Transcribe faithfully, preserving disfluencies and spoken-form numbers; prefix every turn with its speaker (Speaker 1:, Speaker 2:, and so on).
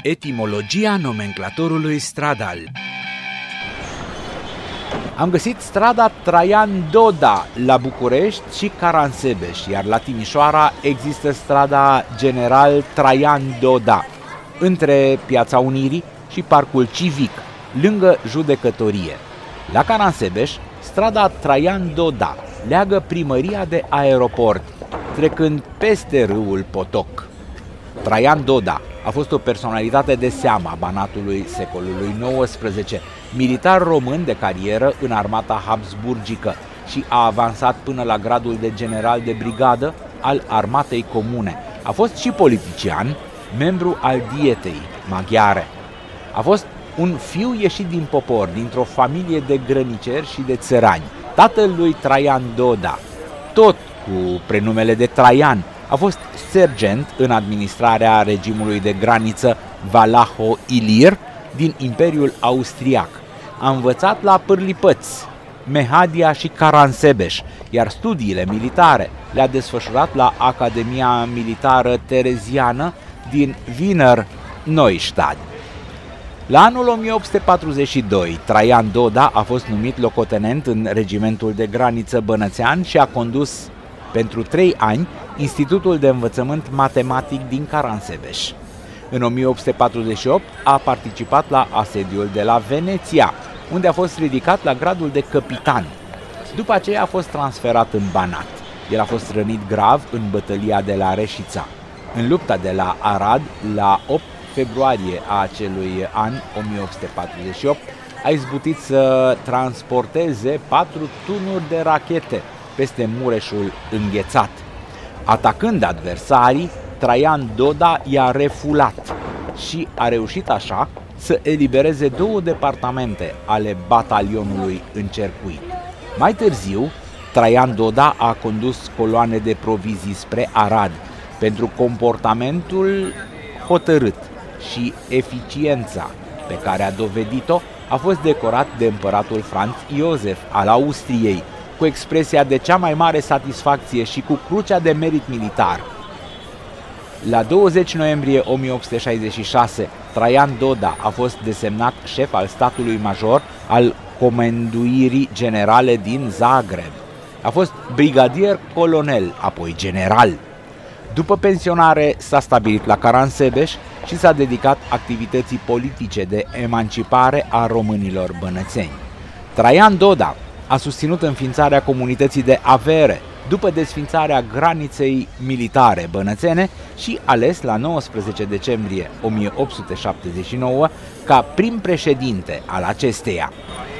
Speaker 1: Etimologia nomenclatorului stradal. Am găsit strada Traian Doda la București și Caransebeș, iar la Timișoara există strada General Traian Doda, între Piața Unirii și Parcul Civic, lângă judecătorie. La Caransebeș, strada Traian Doda leagă primăria de aeroport, trecând peste râul Potoc. Traian Doda a fost o personalitate de seamă a Banatului secolului nouăsprezece, militar român de carieră în armata habsburgică și a avansat până la gradul de general de brigadă al armatei comune. A fost și politician, membru al Dietei maghiare. A fost un fiu ieșit din popor, dintr-o familie de grăniceri și de țărani. Tatăl lui Traian Doda, tot cu prenumele de Traian, a fost sergent în administrarea regimului de graniță Valaho-Ilir din Imperiul Austriac. A învățat la Pârlipăți, Mehadia și Caransebeș, iar studiile militare le-a desfășurat la Academia Militară Tereziană din Wiener Neustadt. La anul o mie opt sute patruzeci și doi, Traian Doda a fost numit locotenent în regimentul de graniță bănățean și a condus pentru trei ani Institutul de Învățământ Matematic din Caransebeș. În o mie opt sute patruzeci și opt a participat la asediul de la Veneția, unde a fost ridicat la gradul de capitan. După aceea a fost transferat în Banat. El a fost rănit grav în bătălia de la Reșița. În lupta de la Arad, la opt februarie a acelui an, o mie opt sute patruzeci și opt, a izbutit să transporteze patru tunuri de rachete peste Mureșul înghețat. Atacând adversarii, Traian Doda i-a refulat și a reușit așa să elibereze două departamente ale batalionului încercuit. Mai târziu, Traian Doda a condus coloane de provizii spre Arad. Pentru comportamentul hotărât și eficiența pe care a dovedit-o, a fost decorat de împăratul Franz Iosef al Austriei, cu expresia de cea mai mare satisfacție și cu crucea de merit militar. La douăzeci noiembrie o mie opt sute șaizeci și șase, Traian Doda a fost desemnat șef al statului major al Comenduirii Generale din Zagreb. A fost brigadier colonel, apoi general. După pensionare s-a stabilit la Caransebeș și s-a dedicat activității politice de emancipare a românilor bănățeni. Traian Doda a susținut înființarea comunității de Avere după desființarea graniței militare bănățene și ales la nouăsprezece decembrie o mie opt sute șaptezeci și nouă ca prim președinte al acesteia.